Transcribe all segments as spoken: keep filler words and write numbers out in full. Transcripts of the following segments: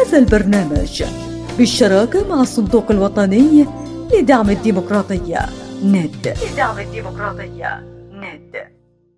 هذا البرنامج بالشراكة مع الصندوق الوطني لدعم الديمقراطية ند. لدعم الديمقراطية ند.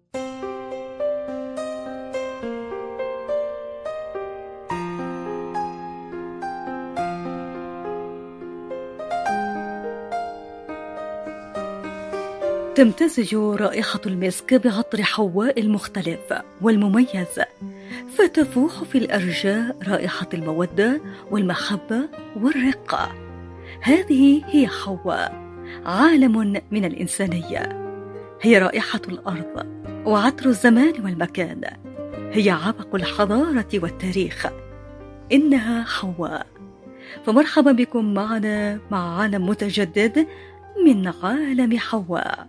تمتزج رائحة المسك بعطر حواء المختلف والمميز، فتفوح في الأرجاء رائحة المودة والمحبة والرقة. هذه هي حواء، عالم من الإنسانية. هي رائحة الأرض وعطر الزمان والمكان، هي عبق الحضارة والتاريخ. إنها حواء. فمرحبا بكم معنا مع عالم متجدد من عالم حواء.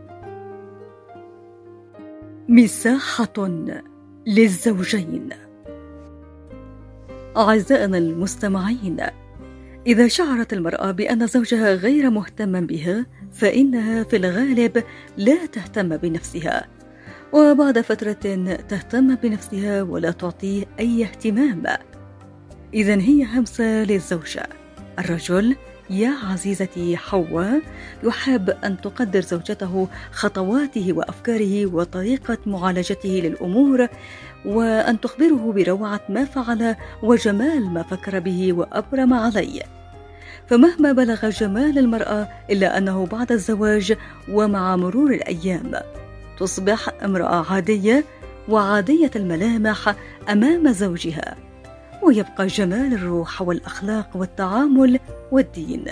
مساحة للزوجين. أعزائنا المستمعين، إذا شعرت المرأة بأن زوجها غير مهتم بها فإنها في الغالب لا تهتم بنفسها، وبعد فترة تهتم بنفسها ولا تعطيه أي اهتمام. إذن هي همسة للزوجة. الرجل يا عزيزتي حواء يحب أن تقدر زوجته خطواته وأفكاره وطريقة معالجته للأمور، وأن تخبره بروعة ما فعل وجمال ما فكر به وأبرم عليه. فمهما بلغ جمال المرأة إلا أنه بعد الزواج ومع مرور الأيام تصبح امرأة عادية وعادية الملامح أمام زوجها، ويبقى جمال الروح والأخلاق والتعامل والدين.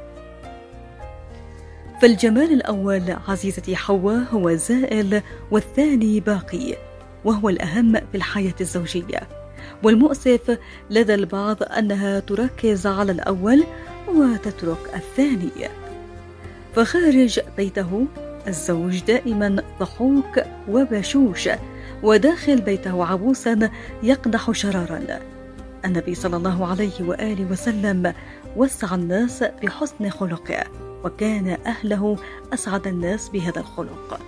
فالجمال الأول عزيزتي حواء هو زائل، والثاني باقي، وهو الأهم في الحياة الزوجية. والمؤسف لدى البعض أنها تركز على الأول وتترك الثاني. فخارج بيته الزوج دائما ضحوك وبشوش، وداخل بيته عبوسا يقدح شرارا. النبي صلى الله عليه وآله وسلم وسع الناس بحسن خلقه، وكان أهله أسعد الناس بهذا الخلق.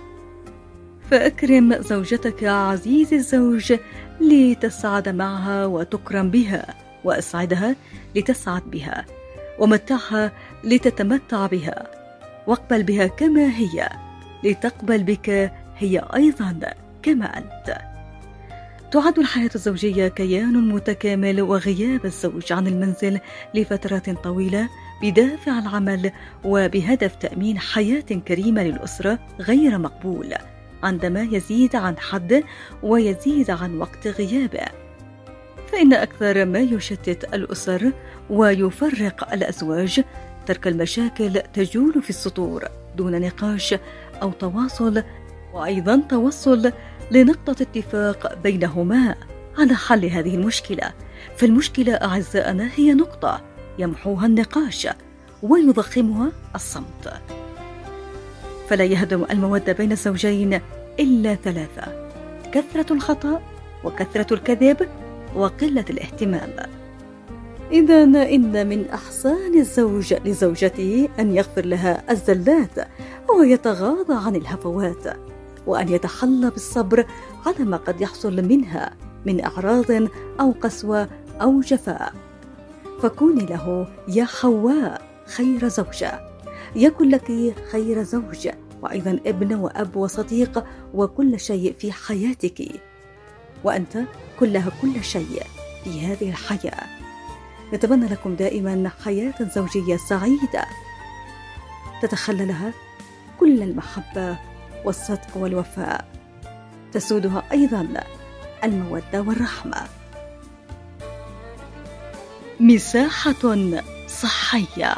فأكرم زوجتك عزيزي الزوج لتسعد معها وتكرم بها، وأسعدها لتسعد بها، ومتعها لتتمتع بها، واقبل بها كما هي لتقبل بك هي أيضا كما أنت. تعد الحياة الزوجية كيان متكامل، وغياب الزوج عن المنزل لفترات طويلة بدافع العمل وبهدف تأمين حياة كريمة للأسرة غير مقبول عندما يزيد عن حد ويزيد عن وقت غيابه. فإن أكثر ما يشتت الأسر ويفرق الأزواج ترك المشاكل تجول في السطور دون نقاش أو تواصل، وأيضا توصل لنقطة اتفاق بينهما على حل هذه المشكلة. فالمشكلة أعزائنا هي نقطة يمحوها النقاش ويضخمها الصمت. فلا يهدم المودة بين الزوجين إلا ثلاثة: كثرة الخطأ، وكثرة الكذب، وقلة الاهتمام. إذا إن من أحسان الزوج لزوجته أن يغفر لها الزلات ويتغاضى عن الهفوات، وأن يتحلى بالصبر على ما قد يحصل منها من إعراض أو قسوة أو جفاء. فكوني له يا حواء خير زوجة، يكن لك خير زوج، وأيضا ابن وأب وصديق وكل شيء في حياتك، وأنت كلها كل شيء في هذه الحياة. نتمنى لكم دائما حياة زوجية سعيدة تتخللها كل المحبة والصدق والوفاء، تسودها أيضا المودة والرحمة. مساحة صحية.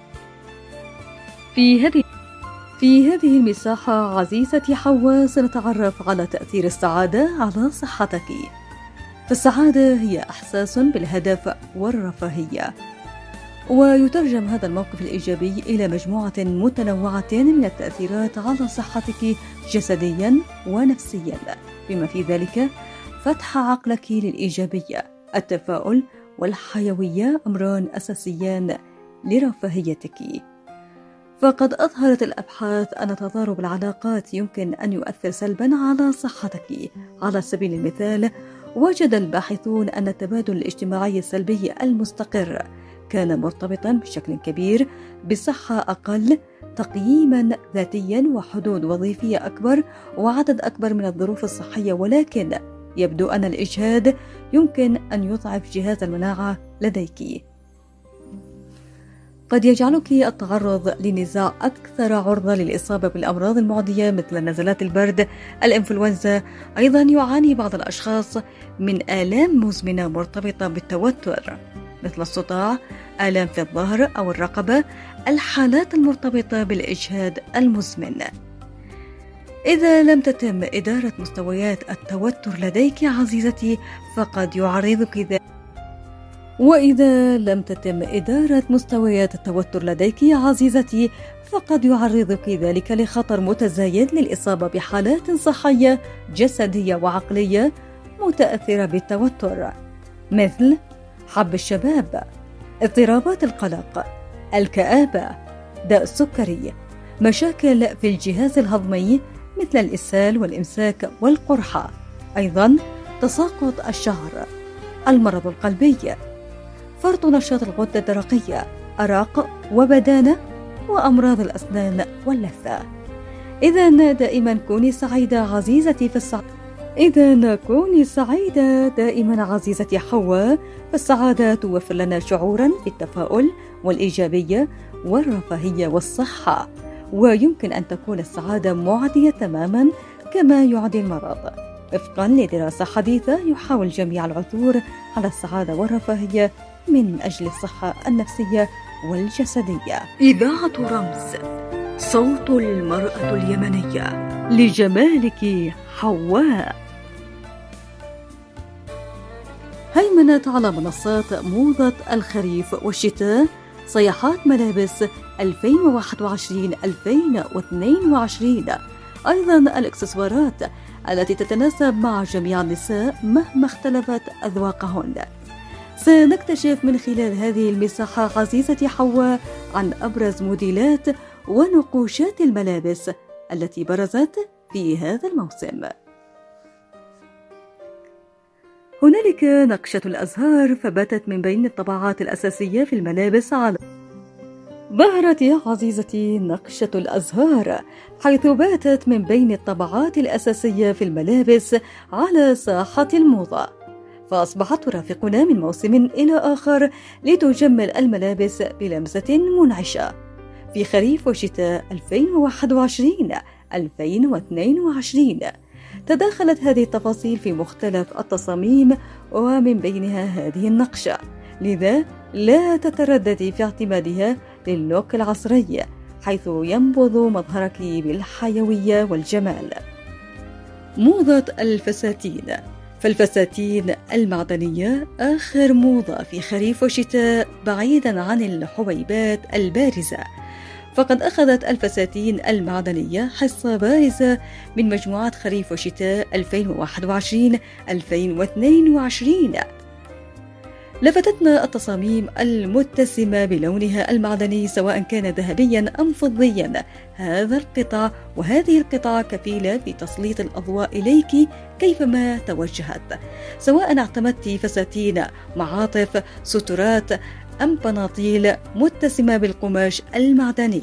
في هذه في هذه المساحة عزيزتي حواء سنتعرف على تأثير السعادة على صحتك. فالسعادة هي إحساس بالهدف والرفاهية، ويترجم هذا الموقف الإيجابي إلى مجموعة متنوعة من التأثيرات على صحتك جسديا ونفسيا، بما في ذلك فتح عقلك للإيجابية. التفاؤل والحيوية أمران أساسيان لرفاهيتك. فقد أظهرت الأبحاث أن تضارب العلاقات يمكن أن يؤثر سلبا على صحتك. على سبيل المثال، وجد الباحثون أن التبادل الاجتماعي السلبي المستقر كان مرتبطا بشكل كبير بصحة أقل، تقييما ذاتيا، وحدود وظيفية أكبر، وعدد أكبر من الظروف الصحية. ولكن يبدو أن الإجهاد يمكن أن يضعف جهاز المناعة لديك. قد يجعلك التعرض لنزاع أكثر عرضة للإصابة بالأمراض المعدية مثل نزلات البرد، الإنفلونزا. أيضا يعاني بعض الأشخاص من آلام مزمنة مرتبطة بالتوتر مثل الصداع، آلام في الظهر أو الرقبة، الحالات المرتبطة بالإجهاد المزمن. إذا لم تتم إدارة مستويات التوتر لديك عزيزتي فقد يعرضك ذلك وإذا لم تتم إدارة مستويات التوتر لديك عزيزتي فقد يعرضك ذلك لخطر متزايد للإصابة بحالات صحية جسدية وعقلية متأثرة بالتوتر، مثل حب الشباب، اضطرابات القلق، الكآبة، داء السكري، مشاكل في الجهاز الهضمي مثل الإسهال والإمساك والقرحة، أيضا تساقط الشعر، المرض القلبي، فرط نشاط الغدة الدرقية، أراق وبدانة، وأمراض الأسنان واللثة. إذا دائما كوني سعيدة عزيزتي في السعادة إذا كوني سعيدة دائما عزيزتي حواء، فالسعادة توفر لنا شعورا بالتفاؤل والإيجابية والرفاهية والصحة، ويمكن أن تكون السعادة معدية تماما كما يعدي المرض. وفقا لدراسة حديثة يحاول جميع العثور على السعادة والرفاهية من أجل الصحة النفسية والجسدية. إذاعة رمز، صوت المرأة اليمنية، لجمالك حواء. هيمنت على منصات موضة الخريف والشتاء صيحات ملابس ألفين وواحد وعشرين ألفين واثنين وعشرين، أيضا الإكسسوارات التي تتناسب مع جميع النساء مهما اختلفت أذواقهن. سنكتشف من خلال هذه المساحة عزيزتي حواء عن أبرز موديلات ونقوشات الملابس التي برزت في هذا الموسم. هنالك نقشة الأزهار، فباتت من بين الطبعات الأساسية في الملابس على ظهرت يا عزيزتي نقشة الأزهار، حيث باتت من بين الطبعات الأساسية في الملابس على ساحة الموضة، فأصبحت ترافقنا من موسم إلى آخر لتجمل الملابس بلمسة منعشة. في خريف وشتاء ألفين وواحد وعشرين ألفين واثنين وعشرين تداخلت هذه التفاصيل في مختلف التصاميم ومن بينها هذه النقشة، لذا لا تترددي في اعتمادها لللوك العصري حيث ينبض مظهرك بالحيوية والجمال. موضة الفساتين، فالفساتين المعدنية آخر موضة في خريف وشتاء بعيدا عن الحبيبات البارزة، فقد أخذت الفساتين المعدنية حصة بارزة من مجموعات خريف وشتاء ألفين وواحد وعشرين ألفين واثنين وعشرين. لفتتنا التصاميم المتسمة بلونها المعدني سواء كان ذهبيا أم فضيا. هذا القطع وهذه القطعة كفيلة بتسليط الأضواء إليك كيفما توجهت، سواء اعتمدت فساتين، معاطف، سترات أم بناطيل متسمة بالقماش المعدني.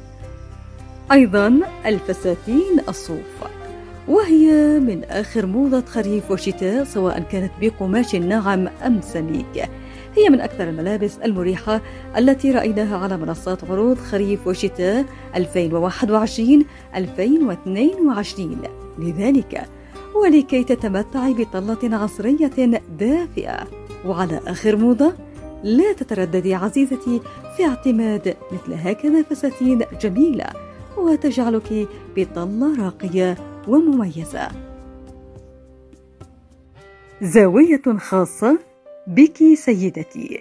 أيضا الفساتين الصوف، وهي من آخر موضة خريف وشتاء سواء كانت بقماش ناعم أم سميك. هي من أكثر الملابس المريحة التي رأيناها على منصات عروض خريف وشتاء ألفين وواحد وعشرين ألفين واثنين وعشرين. لذلك ولكي تتمتعي بطلة عصرية دافئة وعلى آخر موضة، لا تترددي عزيزتي في اعتماد مثل هكذا فساتين جميلة وتجعلك بطلة راقية ومميزة. زاوية خاصة بك سيدتي.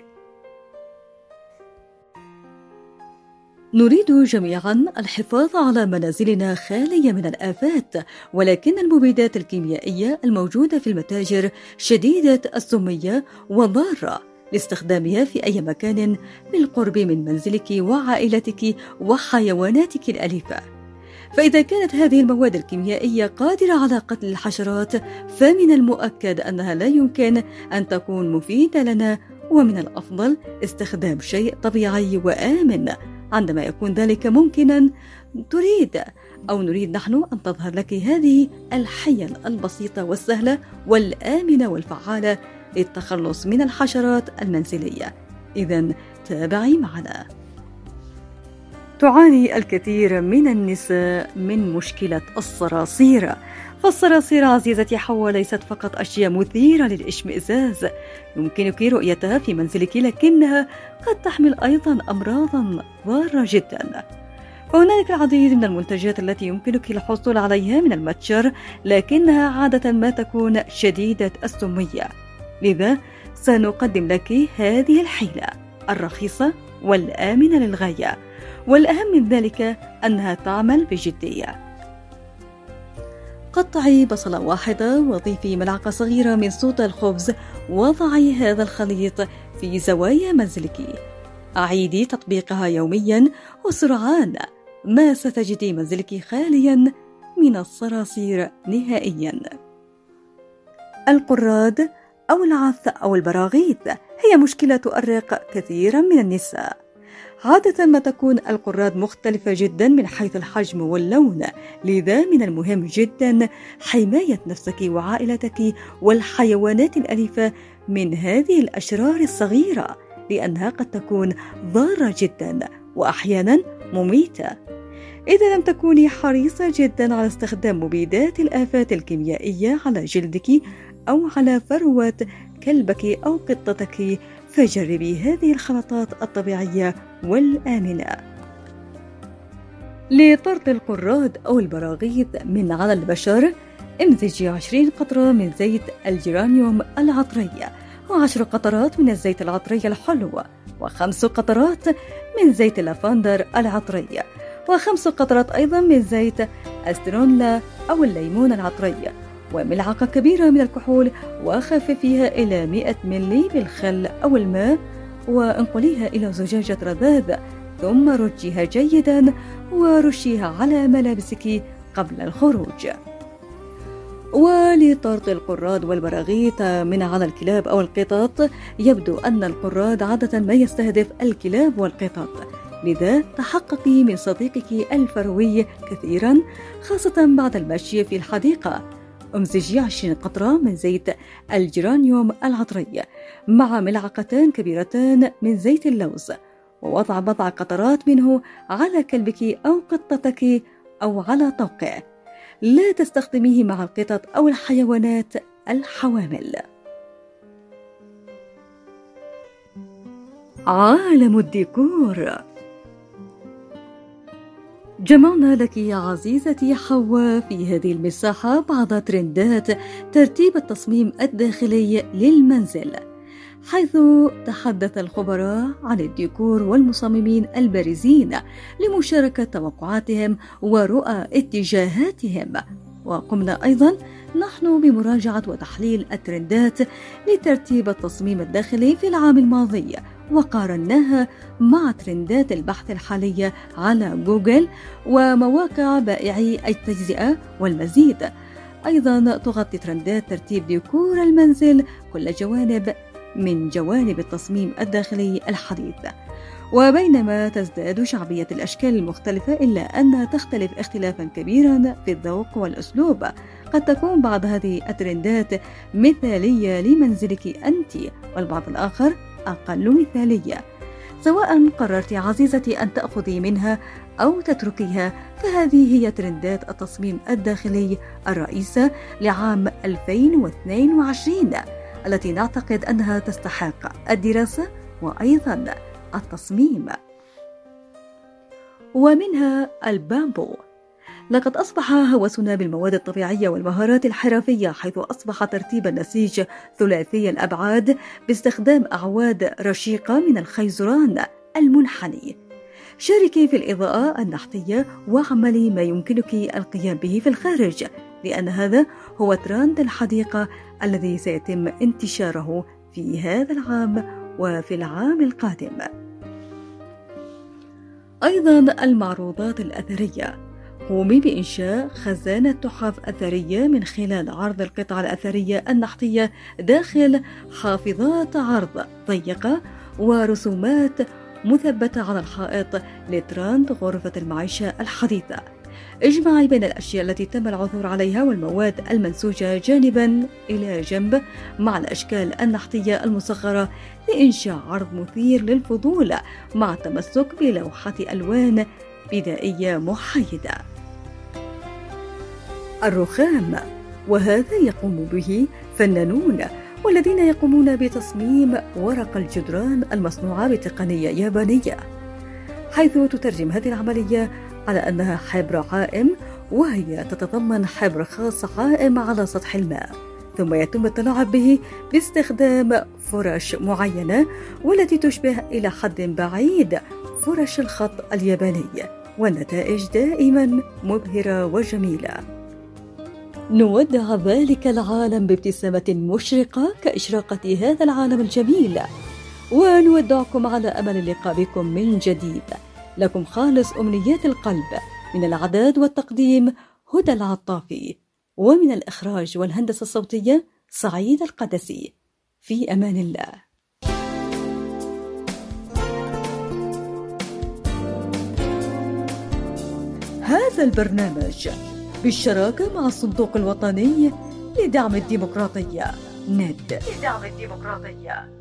نريد جميعا الحفاظ على منازلنا خالية من الآفات، ولكن المبيدات الكيميائية الموجودة في المتاجر شديدة السمية وضارة لاستخدامها في أي مكان بالقرب من منزلك وعائلتك وحيواناتك الأليفة. فإذا كانت هذه المواد الكيميائية قادرة على قتل الحشرات، فمن المؤكد أنها لا يمكن أن تكون مفيدة لنا، ومن الأفضل استخدام شيء طبيعي وآمن. عندما يكون ذلك ممكنا تريد أو نريد نحن أن تظهر لك هذه الحيل البسيطة والسهلة والآمنة والفعالة للتخلص من الحشرات المنزلية. إذن تابعي معنا. تعاني الكثير من النساء من مشكلة الصراصير. فالصراصير عزيزتي حواء ليست فقط أشياء مثيرة للإشمئزاز يمكنك رؤيتها في منزلك، لكنها قد تحمل أيضا أمراضا ضارة جدا. وهنالك العديد من المنتجات التي يمكنك الحصول عليها من المتجر، لكنها عادة ما تكون شديدة السمية. لذا سنقدم لك هذه الحيلة الرخيصة والآمنة للغاية، والأهم من ذلك أنها تعمل بجدية. قطعي بصلة واحدة وضيفي ملعقة صغيرة من صودا الخبز، وضعي هذا الخليط في زوايا منزلك. أعيدي تطبيقها يوميا، وسرعان ما ستجدي منزلك خاليا من الصراصير نهائيا. القراد أو العث أو البراغيث هي مشكلة تؤرق كثيرا من النساء. عادة ما تكون القراد مختلفة جدا من حيث الحجم واللون، لذا من المهم جدا حماية نفسك وعائلتك والحيوانات الأليفة من هذه الأشرار الصغيرة، لأنها قد تكون ضارة جدا وأحيانا مميتة. إذا لم تكوني حريصة جدا على استخدام مبيدات الآفات الكيميائية على جلدك أو على فروة كلبك أو قطتك، فجربي هذه الخلطات الطبيعية والآمنة. لطرد القراد أو البراغيث من على البشر، امزجي عشرين قطرة من زيت الجيرانيوم العطري، وعشر قطرات من الزيت العطري الحلو، وخمس قطرات من زيت اللافندر العطري، وخمس قطرات أيضا من زيت أسترونلا أو الليمون العطري، وملعقة كبيرة من الكحول، وخففيها إلى مئة ملي بالخل أو الماء، وانقليها إلى زجاجة رذاذ، ثم رجيها جيدا ورشيها على ملابسك قبل الخروج. ولطرد القراد والبراغيث من على الكلاب أو القطط، يبدو أن القراد عادة ما يستهدف الكلاب والقطط، لذا تحققي من صديقك الفروي كثيرا، خاصة بعد المشي في الحديقة. امزجي عشرين قطرة من زيت الجيرانيوم العطري مع ملعقتان كبيرتان من زيت اللوز، ووضع بضع قطرات منه على كلبك أو قطتك أو على طوقه. لا تستخدميه مع القطط أو الحيوانات الحوامل. عالم الديكور. جمعنا لك يا عزيزتي حواء في هذه المساحة بعض ترندات ترتيب التصميم الداخلي للمنزل، حيث تحدث الخبراء عن الديكور والمصممين البارزين لمشاركة توقعاتهم ورؤى اتجاهاتهم. وقمنا أيضا نحن بمراجعة وتحليل الترندات لترتيب التصميم الداخلي في العام الماضي، وقارناها مع ترندات البحث الحالية على جوجل ومواقع بائعي التجزئة والمزيد. أيضا تغطي ترندات ترتيب ديكور المنزل كل جوانب من جوانب التصميم الداخلي الحديث. وبينما تزداد شعبية الأشكال المختلفة، إلا أنها تختلف اختلافا كبيرا في الذوق والأسلوب. قد تكون بعض هذه الترندات مثالية لمنزلك أنت، والبعض الآخر أقل مثالية. سواء قررت عزيزتي أن تأخذي منها أو تتركيها، فهذه هي ترندات التصميم الداخلي الرئيسة لعام ألفين واثنين وعشرين، التي نعتقد أنها تستحق الدراسة وأيضا التصميم. ومنها البامبو. لقد أصبح هوسنا بالمواد الطبيعية والمهارات الحرفية، حيث أصبح ترتيب النسيج ثلاثي الأبعاد باستخدام أعواد رشيقة من الخيزران المنحني. شاركي في الإضاءة النحتية واعملي ما يمكنك القيام به في الخارج، لأن هذا هو ترند الحديقة الذي سيتم انتشاره في هذا العام وفي العام القادم. أيضا المعروضات الأثرية. قومي بإنشاء خزانة تحف أثرية من خلال عرض القطع الأثرية النحتية داخل حافظات عرض ضيقة ورسومات مثبتة على الحائط لترند غرفة المعيشة الحديثة. اجمعي بين الأشياء التي تم العثور عليها والمواد المنسوجة جانبا إلى جنب مع الأشكال النحتية المصغرة لإنشاء عرض مثير للفضول مع التمسك بلوحة ألوان بدائية محايدة. الرخام، وهذا يقوم به فنانون والذين يقومون بتصميم ورق الجدران المصنوعة بتقنية يابانية، حيث تترجم هذه العملية على أنها حبر عائم، وهي تتضمن حبر خاص عائم على سطح الماء، ثم يتم التلاعب به باستخدام فرش معينة والتي تشبه إلى حد بعيد فرش الخط الياباني، والنتائج دائما مبهرة وجميلة. نودع ذلك العالم بابتسامة مشرقة كإشراقة هذا العالم الجميل، ونودعكم على أمل اللقاء بكم من جديد. لكم خالص أمنيات القلب، من الإعداد والتقديم هدى العطافي، ومن الإخراج والهندسة الصوتية سعيد القدسي. في أمان الله. هذا البرنامج بالشراكة مع الصندوق الوطني لدعم الديمقراطية ند. لدعم الديمقراطية